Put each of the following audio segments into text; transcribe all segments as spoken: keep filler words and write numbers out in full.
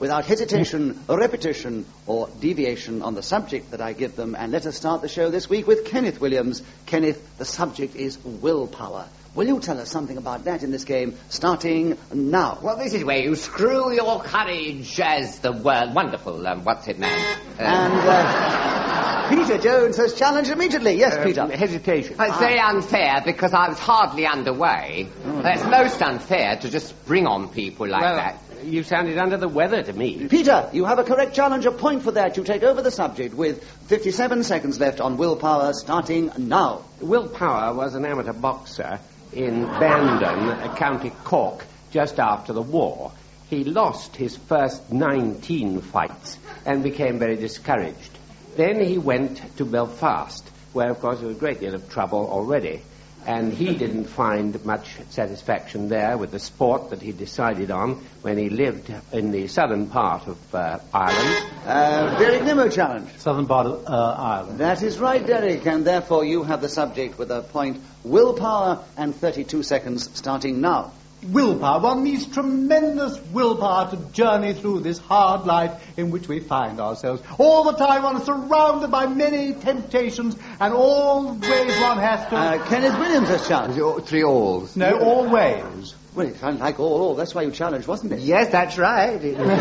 without hesitation, or repetition, or deviation on the subject that I give them. And let us start the show this week with Kenneth Williams. Kenneth, the subject is willpower. Will you tell us something about that in this game, starting now? Well, this is where you screw your courage as the word. Wonderful, um, what's it, man? Um, and uh, Peter Jones has challenged immediately. Yes, uh, Peter. Hesitation. It's very unfair because I was hardly underway. Oh. It's most unfair to just spring on people like well, that. You sounded under the weather to me. Peter, you have a correct challenge, a point for that. You take over the subject with fifty-seven seconds left on willpower, starting now. Willpower was an amateur boxer in Bandon, County Cork, just after the war. He lost his first nineteen fights and became very discouraged. Then he went to Belfast, where, of course, there was a great deal of trouble already. And he didn't find much satisfaction there with the sport that he decided on when he lived in the southern part of uh, Ireland. Uh, Derek Nimmo challenge. Southern part of uh, Ireland. That is right, Derek, and therefore you have the subject with a point, willpower, and thirty-two seconds starting now. Willpower. One needs tremendous willpower to journey through this hard life in which we find ourselves. All the time one is surrounded by many temptations, and always one has to... Uh, Kenneth Williams has challenged. Three alls. No, always. Well, it sounded like all, all. That's why you challenged, wasn't it? Yes, that's right.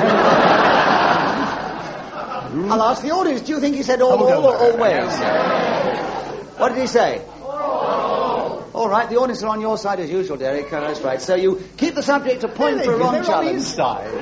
I'll ask the audience. Do you think he said all, all, or always? What did he say? All right, the audience are on your side as usual, Derek. Uh, that's right. So you keep the subject a point Really? for a wrong They're challenge. on his side.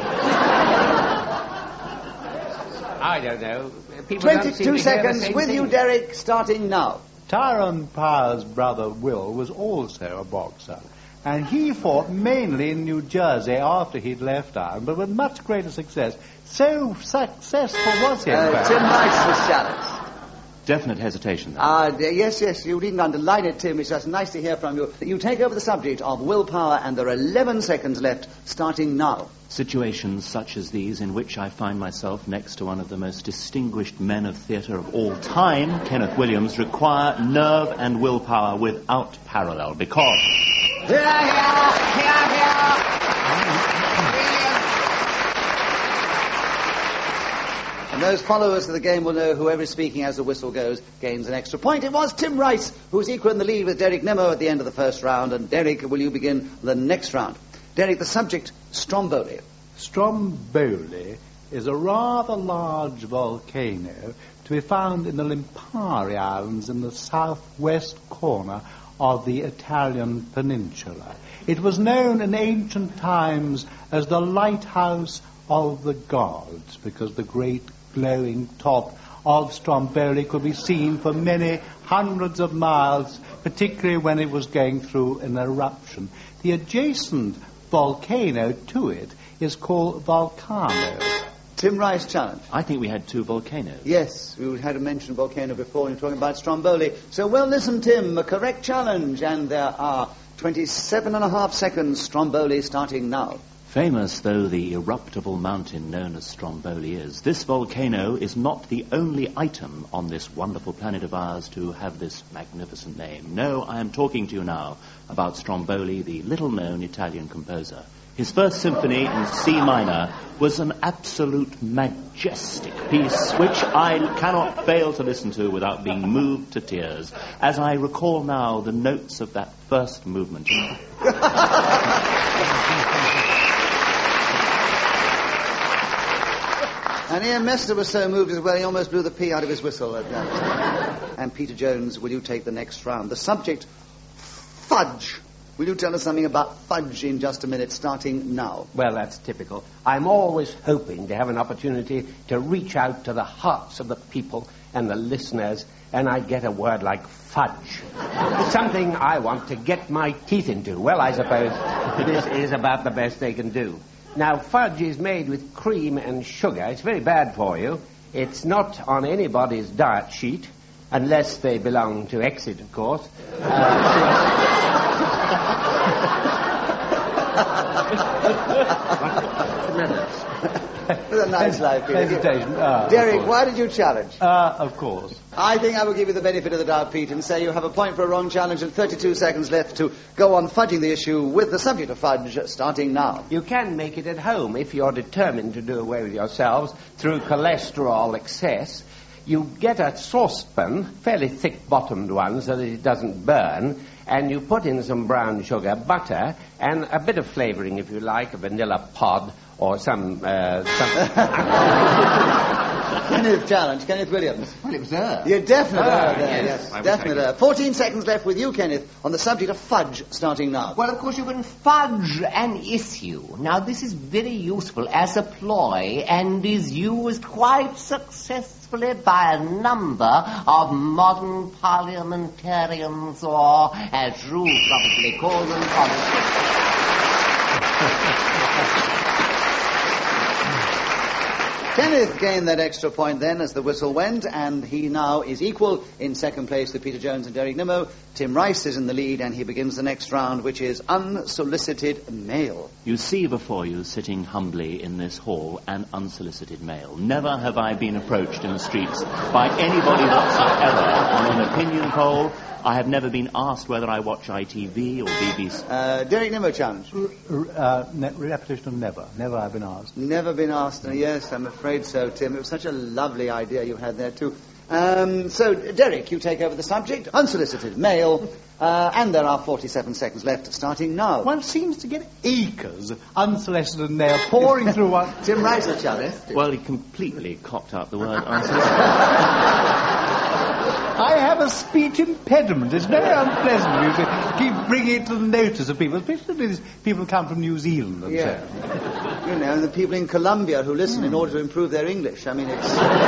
I don't know. People don't seem twenty-two to hear the seconds same with thing. you, Derek, starting now. Tyrone Power's brother Will was also a boxer, and he fought mainly in New Jersey after he'd left Ireland, but with much greater success. So successful was he, in Uh, fact. Tim Rice was challenged. Definite hesitation. Ah, uh, yes, yes, you didn't underline it, Tim. It's just nice to hear from you. You take over the subject of willpower, and there are eleven seconds left, starting now. Situations such as these in which I find myself next to one of the most distinguished men of theatre of all time, Kenneth Williams, require nerve and willpower without parallel, because... Here, here, here, here. And those followers of the game will know whoever is speaking as the whistle goes gains an extra point. It was Tim Rice who was equal in the lead with Derek Nimmo at the end of the first round. And Derek, will you begin the next round? Derek, the subject, Stromboli. Stromboli is a rather large volcano to be found in the Lipari Islands in the southwest corner of the Italian peninsula. It was known in ancient times as the lighthouse of the gods, because the great glowing top of Stromboli could be seen for many hundreds of miles, particularly when it was going through an eruption. The adjacent volcano to it is called Vulcano. Tim Rice challenge. I think we had two volcanoes. Yes, we had to mention volcano before when we were talking about Stromboli. So well listen, Tim, a correct challenge, and there are twenty-seven and a half seconds, Stromboli starting now. Famous though the eruptible mountain known as Stromboli is, this volcano is not the only item on this wonderful planet of ours to have this magnificent name. No, I am talking to you now about Stromboli, the little-known Italian composer. His first symphony in C minor was an absolute majestic piece which I cannot fail to listen to without being moved to tears, as I recall now the notes of that first movement. And Ian Mester was so moved as well, he almost blew the pea out of his whistle at that. And Peter Jones, will you take the next round? The subject, fudge. Will you tell us something about fudge in just a minute, starting now? Well, that's typical. I'm always hoping to have an opportunity to reach out to the hearts of the people and the listeners, and I get a word like fudge. Something I want to get my teeth into. Well, I suppose this is about the best they can do. Now, fudge is made with cream and sugar. It's very bad for you. It's not on anybody's diet sheet, unless they belong to Exit, of course. Uh, With a nice life, Peter. Hesitation. Ah, Derek, why did you challenge? Uh, of course. I think I will give you the benefit of the doubt, Pete, and say you have a point for a wrong challenge and thirty-two seconds left to go on fudging the issue with the subject of fudge starting now. You can make it at home if you're determined to do away with yourselves through cholesterol excess. You get a saucepan, fairly thick-bottomed one, so that it doesn't burn, and you put in some brown sugar, butter, and a bit of flavouring, if you like, a vanilla pod or some... Uh, some Kenneth challenge, Kenneth Williams. Well, it was her. You're definite Ah, her there, yes, yes. Definite her. Fourteen seconds left with you, Kenneth, on the subject of fudge starting now. Well, of course, you can fudge an issue. Now, this is very useful as a ploy and is used quite successfully by a number of modern parliamentarians, or, as you probably call them, politicians. Kenneth gained that extra point then as the whistle went, and he now is equal in second place with Peter Jones and Derek Nimmo. Tim Rice is in the lead, and he begins the next round, which is unsolicited mail. You see before you, sitting humbly in this hall, an unsolicited mail. Never have I been approached in the streets by anybody whatsoever on an opinion poll. I have never been asked whether I watch I T V or B B C. Uh, Derek Nimmo challenge. Uh, ne- repetition of never. Never I've been asked. Never been asked. Uh, yes, I'm afraid so, Tim. It was such a lovely idea you had there, too. Um, so, Derek, you take over the subject. Unsolicited mail. Uh, and there are forty-seven seconds left, starting now. One seems to get acres of unsolicited mail pouring through one... Tim Rice will challenge. Well, he completely cocked up the word unsolicited. I have a speech impediment. It's very unpleasant you to keep bringing it to the notice of people, especially these people come from New Zealand and Yeah. so. You know, and the people in Colombia who listen mm. in order to improve their English. I mean,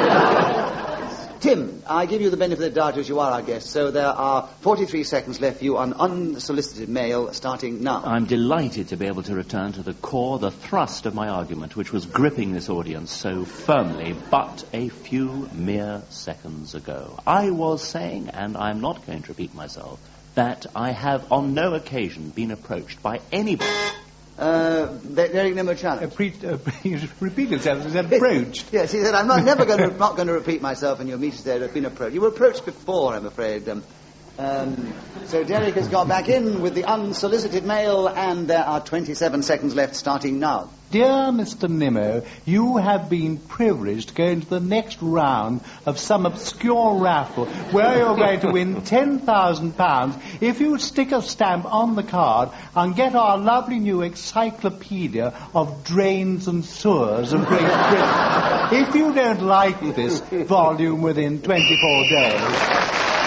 it's... Tim, I give you the benefit of the doubt as you are our guest, so there are forty-three seconds left for you on unsolicited mail starting now. I'm delighted to be able to return to the core, the thrust of my argument, which was gripping this audience so firmly but a few mere seconds ago. I was saying, and I'm not going to repeat myself, that I have on no occasion been approached by anybody. Uh, Derek Nimmo challenge. Uh, pre- uh, repeat yourself as approached. Yes, he said, I'm not, never going to, not going to repeat myself, and your meetings there have been approached. You were approached before, I'm afraid. Um, um, so Derek has got back in with the unsolicited mail, and there are twenty-seven seconds left, starting now. Dear Mister Nimmo, you have been privileged to go into the next round of some obscure raffle where you're going to win ten thousand pounds if you stick a stamp on the card and get our lovely new encyclopedia of drains and sewers of Great Britain. If you don't like this volume within twenty-four days...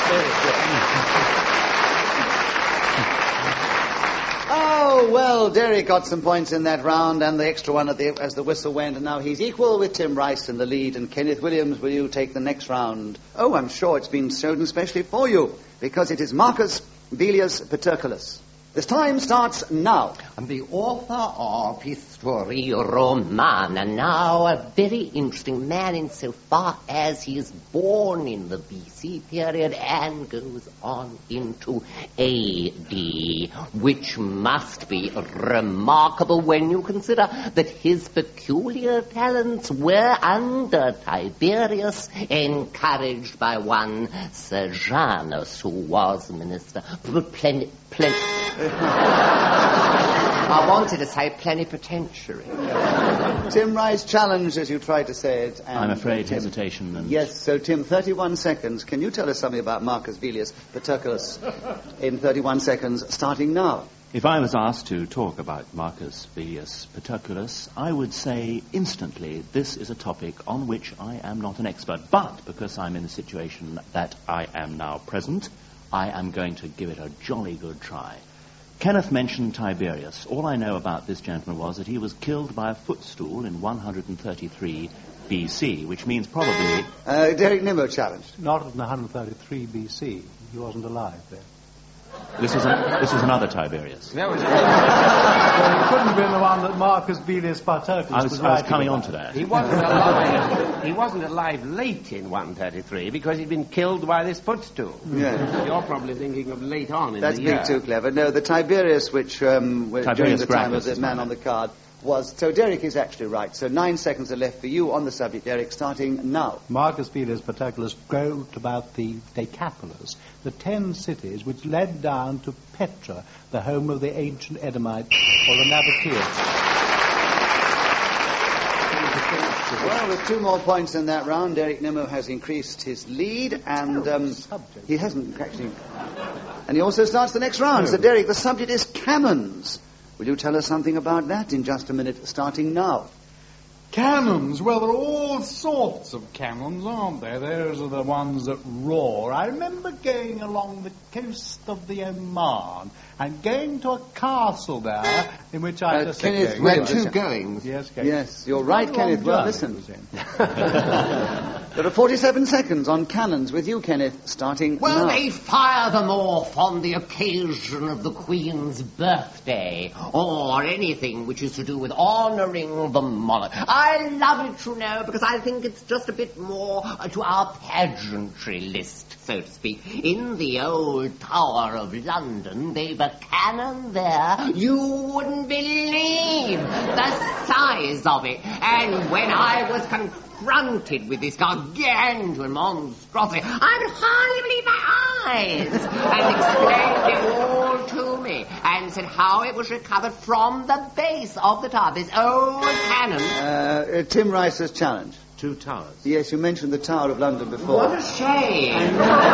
Oh, well, Derek got some points in that round, and the extra one at the, as the whistle went, and now he's equal with Tim Rice in the lead. And Kenneth Williams, will you take the next round? Oh, I'm sure it's been chosen especially for you, because it is Marcus Velius Paterculus. This time starts now. I'm the author of Historia Romana, now a very interesting man insofar as he is born in the B C period and goes on into A D, which must be remarkable when you consider that his peculiar talents were under Tiberius encouraged by one Sejanus, who was minister for plenty... Plen- I wanted to say plenipotentiary. Tim Rice challenged as you tried to say it. And I'm afraid Tim, hesitation and... Yes, so Tim, thirty-one seconds. Can you tell us something about Marcus Velius Paterculus in thirty-one seconds, starting now? If I was asked to talk about Marcus Velius Paterculus, I would say instantly this is a topic on which I am not an expert. But because I'm in the situation that I am now present, I am going to give it a jolly good try. Kenneth mentioned Tiberius. All I know about this gentleman was that he was killed by a footstool in one hundred thirty-three B C, which means probably... Uh, Derek Nimmo challenged. Not in one hundred thirty-three B C. He wasn't alive then. This was, a, this was another Tiberius. That was... Well, it couldn't have been the one that Marcus Velius Paterculus I was, was I was writing coming about. on to that. He wasn't alive. He wasn't alive late in one thirty-three because he'd been killed by this footstool. Yeah. You're probably thinking of late on in That's the being year. too clever. No, the Tiberius, which um, was during Tiberius the time of Gracchus the is man my on the card, was... So Derek is actually right. So nine seconds are left for you on the subject, Derek, starting now. Marcus Aurelius Paterculus wrote about the Decapolis, the ten cities which led down to Petra, the home of the ancient Edomites, or the Nabateans. Well, with two more points in that round, Derek Nimmo has increased his lead, and um, he hasn't actually... And he also starts the next round. No. So, Derek, the subject is cannons. Will you tell us something about that in just a minute, starting now? Cannons? Well, there are all sorts of cannons, aren't there? Those are the ones that roar. I remember going along the coast of the Oman and going to a castle there in which I uh, just... Kenneth, we had two goings. Yes, Kenneth. Yes, you're right, Kenneth. Well, listen. There are forty-seven seconds on cannons with you, Kenneth, starting Well, now. they fire them off on the occasion of the Queen's birthday, or anything which is to do with honouring the monarch. I love it, you know, because I think it's just a bit more uh, to our pageantry list, so to speak. In the old Tower of London, they've a cannon there. You wouldn't believe the size of it. And when I was confronted with this gargantuan monstrosity, I could hardly believe my eyes, and explained it all to me, and said how it was recovered from the base of the tower, this old cannon. Uh, uh, Tim Rice's challenge. Two towers. Yes, you mentioned the Tower of London before. What a shame.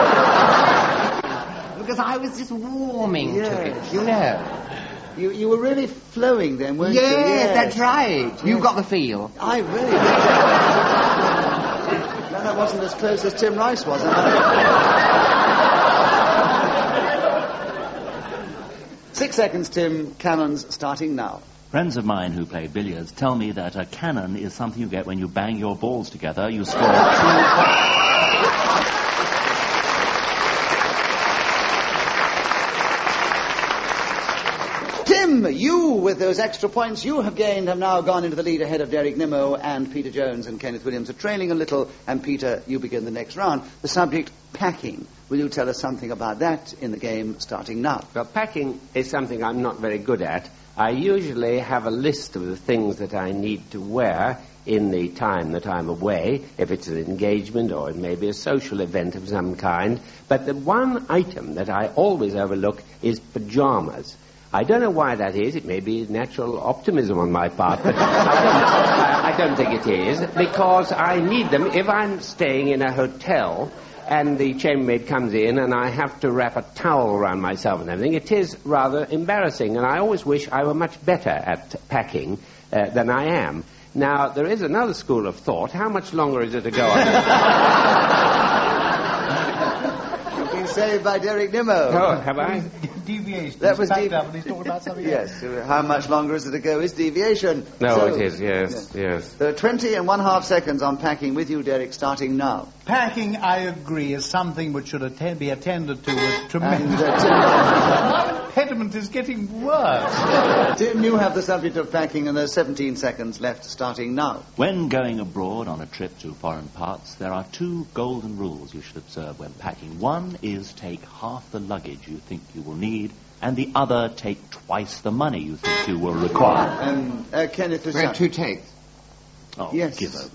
Because I was just warming Yes. to it, you know. You, you were really flowing then, weren't Yes, you? Yes, that's right. You got the feel. I really... No, that wasn't as close as Tim Rice was. Six seconds, Tim. Cannons starting now. Friends of mine who play billiards tell me that a cannon is something you get when you bang your balls together. You score two... Tim, you, with those extra points you have gained, have now gone into the lead ahead of Derek Nimmo, and Peter Jones and Kenneth Williams are trailing a little. And Peter, you begin the next round. The subject, packing. Will you tell us something about that in the game starting now? Well, packing is something I'm not very good at. I usually have a list of the things that I need to wear in the time that I'm away, if it's an engagement or it may be a social event of some kind. But the one item that I always overlook is pajamas. I don't know why that is. It may be natural optimism on my part, but I, don't, I, I don't think it is, because I need them if I'm staying in a hotel and the chambermaid comes in and I have to wrap a towel around myself and everything. It is rather embarrassing, and I always wish I were much better at packing uh, than I am. Now, there is another school of thought. How much longer is it to go on? You've been saved by Derek Nimmo. Oh, have I? Deviation. That was back dev- up and he's talking about something Yes, else. uh, how much longer is it to go is deviation. No, So, it is, yes, yes. There are twenty and one half seconds on packing with you, Derek, starting now. Packing, I agree, is something which should attend, be attended to with tremendous... And, uh, My impediment is getting worse. Tim, Tim, you have the subject of packing, and there's seventeen seconds left starting now. When going abroad on a trip to foreign parts, there are two golden rules you should observe when packing. One is take half the luggage you think you will need, and the other take twice the money you think you will require. Um, uh, Kenneth, We had two takes. Oh, Yes. give over.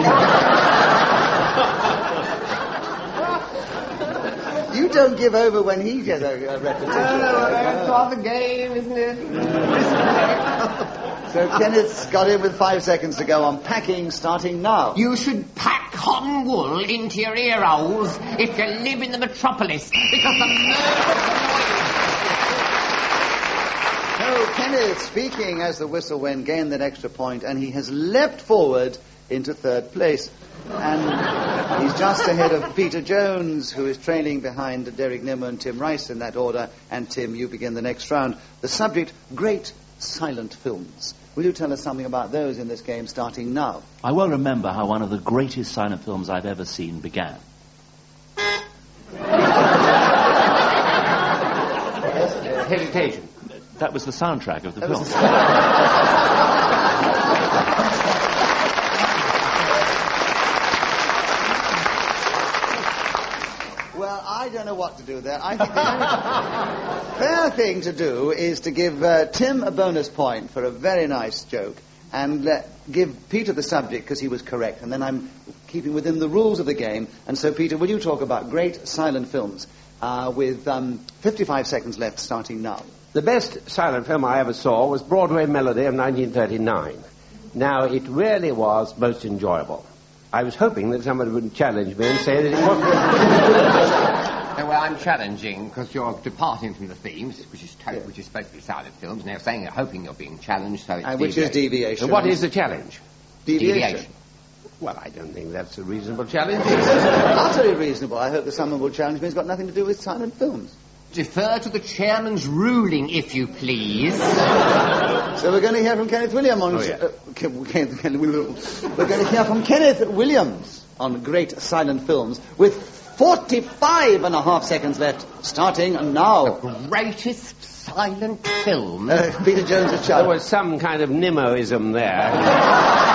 You don't give over when he gets a, a repetition. That's part of the game, isn't it? So Kenneth's got in with five seconds to go on packing, starting now. You should pack cotton wool into your ear holes if you live in the metropolis, because the So Kenneth, speaking as the whistle went, gained that extra point, and he has leapt forward into third place. And he's just ahead of Peter Jones, who is trailing behind Derek Nimmo and Tim Rice in that order. And Tim, you begin the next round. The subject, great silent films. Will you tell us something about those in this game starting now? I well remember how one of the greatest silent films I've ever seen began. Hesitation. That was the soundtrack of the film. Well, I don't know what to do there. I think the fair thing to do is to give uh, Tim a bonus point for a very nice joke and uh, give Peter the subject because he was correct. And then I'm keeping within the rules of the game. And so, Peter, will you talk about great silent films uh, with um, fifty-five seconds left starting now? The best silent film I ever saw was Broadway Melody of nineteen thirty-nine. Now, it really was most enjoyable. I was hoping that somebody would challenge me and say that it wasn't. Oh, well, I'm challenging because you're departing from the themes, which is to- yeah. which is supposed to be silent films, and you're saying you're hoping you're being challenged, so it's and which is deviation. And what is the challenge? Deviation. Deviation. Well, I don't think that's a reasonable challenge. Utterly reasonable. I hope that someone will challenge me. It's got nothing to do with silent films. Defer to the chairman's ruling, if you please. So we're going to hear from Kenneth Williams on... Oh, yeah. uh, Ken, Ken, Ken, we're going to hear from Kenneth Williams on great silent films with forty-five and a half seconds left, starting now. The greatest silent film. Uh, Peter Jones's child. There was some kind of Nemoism there.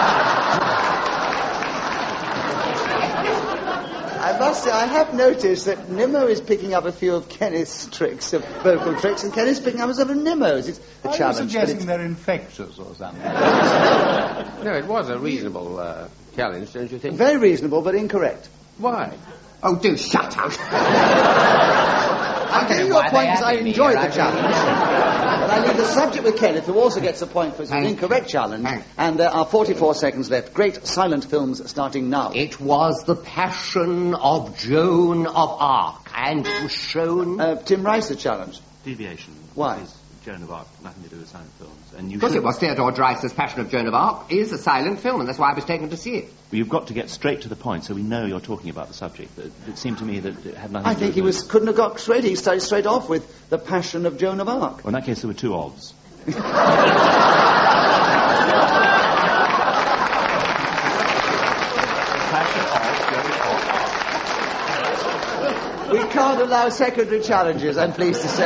I must say, I have noticed that Nimmo is picking up a few of Kenneth's tricks, of vocal tricks, and Kenneth's picking up some of Nimmo's. It's a Are challenge. you but suggesting it's... they're infectious or something? No, it was a reasonable uh, challenge, don't you think? Very reasonable, but incorrect. Why? Oh, do shut up. I'll give you your point because I enjoyed the challenge. But I leave the subject with Kenneth, who also gets a point for his incorrect challenge. And there are forty-four seconds left. Great silent films starting now. It was The Passion of Joan of Arc, and it was shown... Uh, Tim Rice, the challenge. Deviation. Why? Is Joan of Arc, nothing to do with silent films. And you Of course should... it was. Theodore Dreiser's Passion of Joan of Arc is a silent film, and that's why I was taken to see it. Well, you've got to get straight to the point so we know you're talking about the subject. It, it seemed to me that it had nothing I to do think with he was it. couldn't have got straight. He started straight off with The Passion of Joan of Arc. Well, in that case, there were two ofs. We can't allow secondary challenges, I'm pleased to say.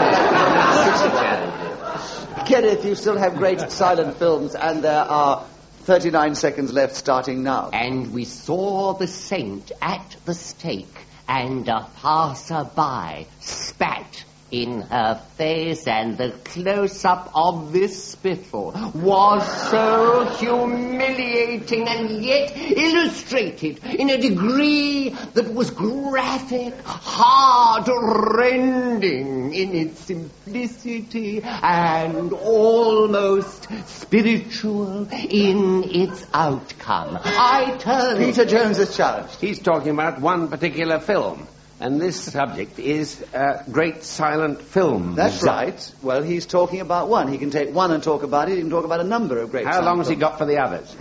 That. Kenneth, you still have great silent films, and there are thirty-nine seconds left starting now. And we saw the saint at the stake, and a passer-by spat in her face, and the close-up of this spittle was so humiliating and yet illustrated in a degree that was graphic, heart-rending in its simplicity and almost spiritual in its outcome. I tell you... Peter Jones is challenged. He's talking about one particular film. And this subject is uh, great silent films. That's right. Well, he's talking about one. He can take one and talk about it. He can talk about a number of great How silent long has he films. got for the others?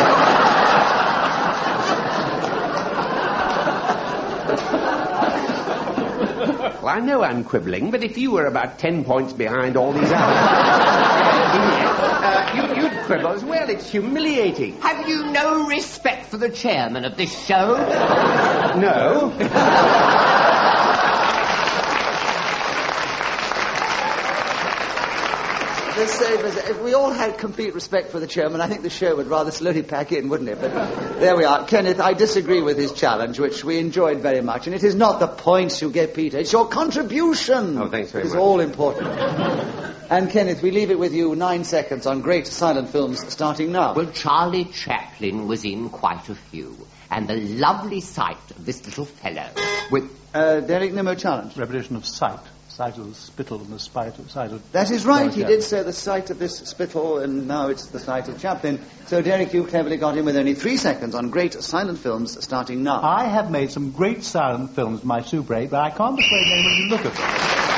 Well, I know I'm quibbling, but if you were about ten points behind all these others, uh, you, you'd quibble as well. It's humiliating. Have you no respect for the chairman of this show? No. Let's say, if we all had complete respect for the chairman, I think the show would rather slowly pack in, wouldn't it? But there we are. Kenneth, I disagree with his challenge, which we enjoyed very much. And it is not the points you get, Peter. It's your contribution. Oh, thanks very It's much. all important. And, Kenneth, we leave it with you nine seconds on great silent films starting now. Well, Charlie Chaplin was in quite a few. And the lovely sight of this little fellow with... Uh, Derek Nimmo challenge. Repetition of sight. Sight of the spittle and the sight of... Sight of That is right. He Yeah. did say the sight of this spittle, and now it's the sight of Chaplin. So, Derek, you cleverly got in with only three seconds on great silent films starting now. I have made some great silent films in my Super eight, but I can't persuade anyone to look at them.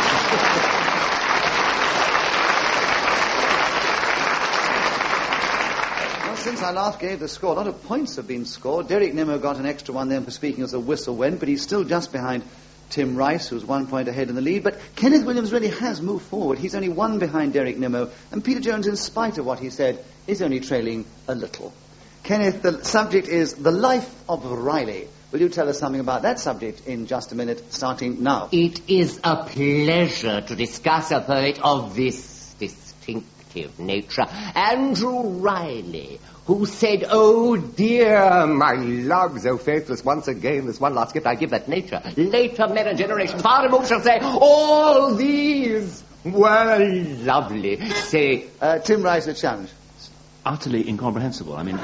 Well, since I last gave the score, a lot of points have been scored. Derek Nimmo got an extra one then for speaking as the whistle went, but he's still just behind Tim Rice, who's one point ahead in the lead. But Kenneth Williams really has moved forward. He's only one behind Derek Nimmo, and Peter Jones, in spite of what he said, is only trailing a little. Kenneth, the subject is The Life of Riley. Will you tell us something about that subject in just a minute, starting now? It is a pleasure to discuss a poet of this distinct sensitive nature, Andrew Riley, who said, "Oh dear, my love, so faithless once again, this one last gift I give that nature. Later men and generations far removed shall say, all these were lovely." Say, Uh, Tim Rice, a challenge. Utterly incomprehensible. I mean,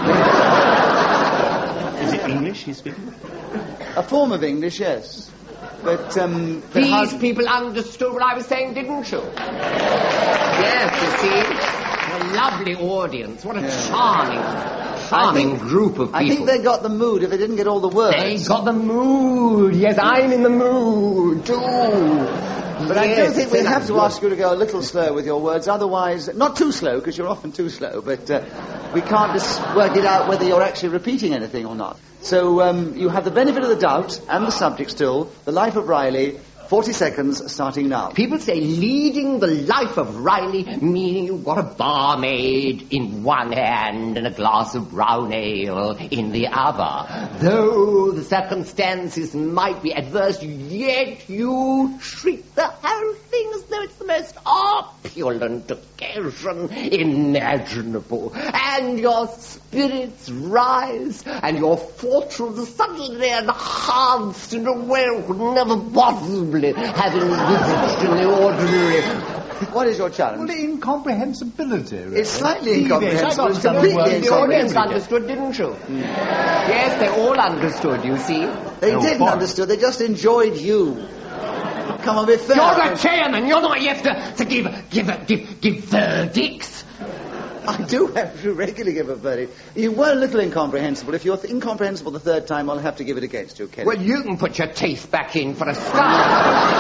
is it English he's speaking? A form of English, yes. But, um... but these how- people understood what I was saying, didn't you? Yes, you see. What a lovely audience. What a charming, charming think- group of people. I think they got the mood if they didn't get all the words. They got the mood. Yes, I'm in the mood, too. But I do think we have to ask you to go a little slow with your words, otherwise, not too slow, because you're often too slow, but uh, we can't just work it out whether you're actually repeating anything or not. So um, you have the benefit of the doubt and the subject still, The Life of Riley, forty seconds starting now. People say leading the life of Riley, meaning you've got a barmaid in one hand and a glass of brown ale in the other. Though the circumstances might be adverse, yet you treat the whole thing as though it's the most opulent occasion imaginable. And your spirits rise, and your fortunes are suddenly enhanced in a way you could never possibly have envisaged in the ordinary. What is your challenge? Well, the incomprehensibility, really. It's slightly Deviation. incomprehensible. I It's got completely some words. The audience incomprehensible. understood, didn't you? Mm. Yes, they all understood, you see. They Oh, didn't fine. understand, they just enjoyed you. Come on, be fair. You're the chairman. You're not here to, to give, give, give, give verdicts. I do have to regularly give a verdict. You were a little incomprehensible. If you're th- incomprehensible the third time, I'll have to give it against you, Kenny. Well, you can put your teeth back in for a start.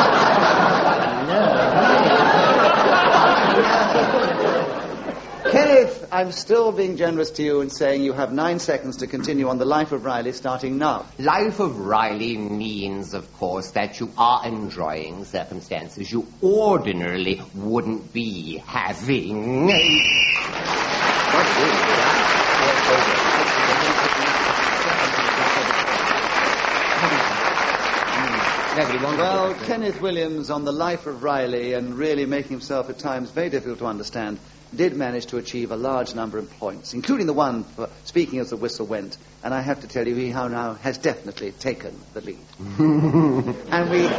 Kenneth, I'm still being generous to you and saying you have nine seconds to continue on The Life of Riley starting now. Life of Riley means, of course, that you are enjoying circumstances you ordinarily wouldn't be having. Nobody wants Well, it. Kenneth Williams on The Life of Riley, and really making himself at times very difficult to understand, did manage to achieve a large number of points, including the one for speaking as the whistle went. And I have to tell you, he how now has definitely taken the lead. And we, we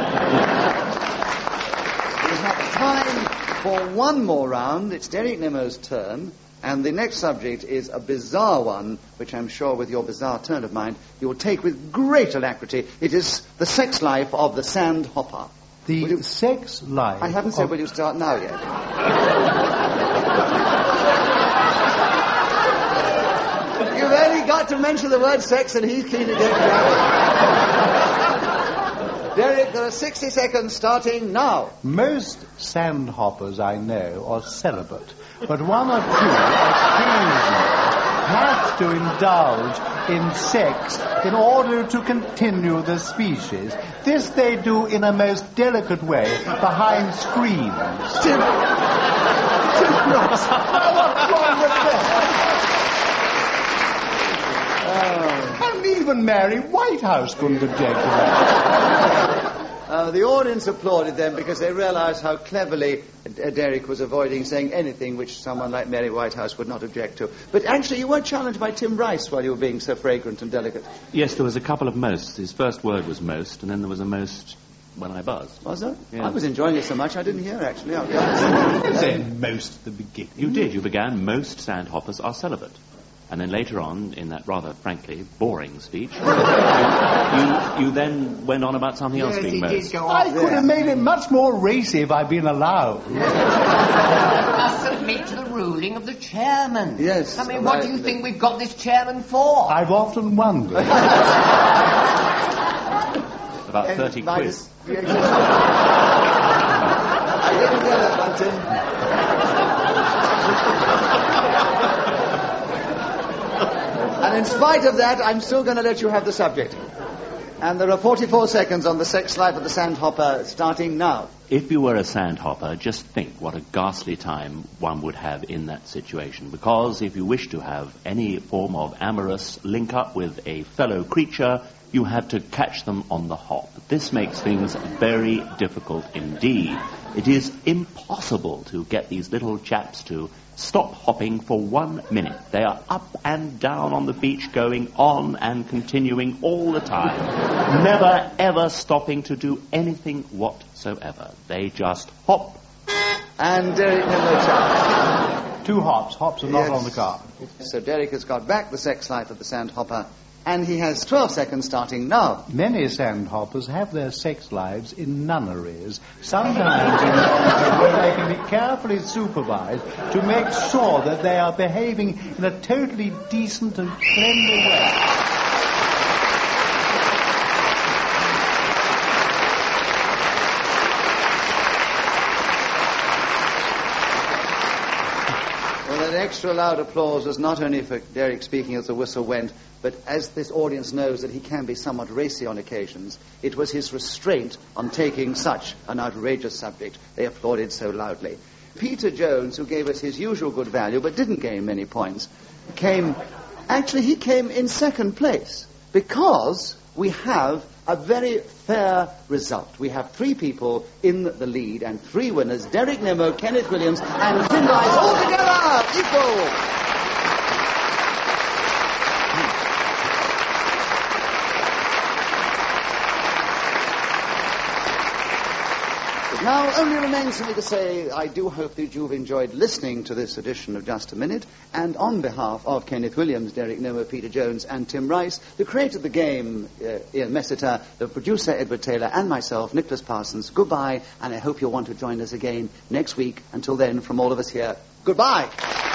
have time for one more round. It's Derek Nemo's turn. And the next subject is a bizarre one, which I'm sure with your bizarre turn of mind, you will take with great alacrity. It is the sex life of the sandhopper. The Will you- sex life. I haven't said of- will you start now yet. You've only got to mention the word sex and he's keen to get it. Derek, there are sixty seconds starting now. Most sandhoppers I know are celibate, but one or two occasionally have to indulge in sex in order to continue the species. This they do in a most delicate way behind screens. Tim, Tim Ross. What's wrong with this? And even Mary Whitehouse couldn't object to that. Uh, the audience applauded them because they realized how cleverly uh, Derek was avoiding saying anything which someone like Mary Whitehouse would not object to. But actually, you weren't challenged by Tim Rice while you were being so fragrant and delicate. Yes, there was a couple of mosts. His first word was most, and then there was a most when I buzzed. Was there? Yeah. I was enjoying it so much I didn't hear, actually. I'll be honest. You said most at the beginning. You did. You began, most sandhoppers are celibate. And then later on, in that rather, frankly, boring speech, you, you then went on about something else being most. I could have made it much more racy if I'd been allowed. Must submit to the ruling of the chairman. Yes. I mean, what do you think we've got this chairman for? I've often wondered. About thirty And quiz. minus- I didn't get that one, Tim. And in spite of that, I'm still going to let you have the subject. And there are forty-four seconds on the sex life of the sandhopper starting now. If you were a sandhopper, just think what a ghastly time one would have in that situation. Because if you wish to have any form of amorous link-up with a fellow creature, you have to catch them on the hop. This makes things very difficult indeed. It is impossible to get these little chaps to stop hopping for one minute. They are up and down on the beach, going on and continuing all the time, never ever stopping to do anything whatsoever. They just hop. And Derek Nimmo charged. Two hops. Hops are not Yes. on the card. So Derek has got back the sex life of the sandhopper, and he has twelve seconds starting now. Many sandhoppers have their sex lives in nunneries, sometimes in where they can be carefully supervised to make sure that they are behaving in a totally decent and friendly way. Well, that extra loud applause was not only for Derek speaking as the whistle went, but as this audience knows that he can be somewhat racy on occasions, it was his restraint on taking such an outrageous subject. They applauded so loudly. Peter Jones, who gave us his usual good value but didn't gain many points, came, actually he came in second place because we have a very fair result. We have three people in the lead and three winners, Derek Nimmo, Kenneth Williams and Tim Rice, all together, equal. Now, only remains for me to say I do hope that you've enjoyed listening to this edition of Just a Minute, and on behalf of Kenneth Williams, Derek Nimmo, Peter Jones, and Tim Rice, the creator of the game, uh, Ian Messiter, the producer, Edward Taylor, and myself, Nicholas Parsons, goodbye, and I hope you'll want to join us again next week. Until then, from all of us here, goodbye.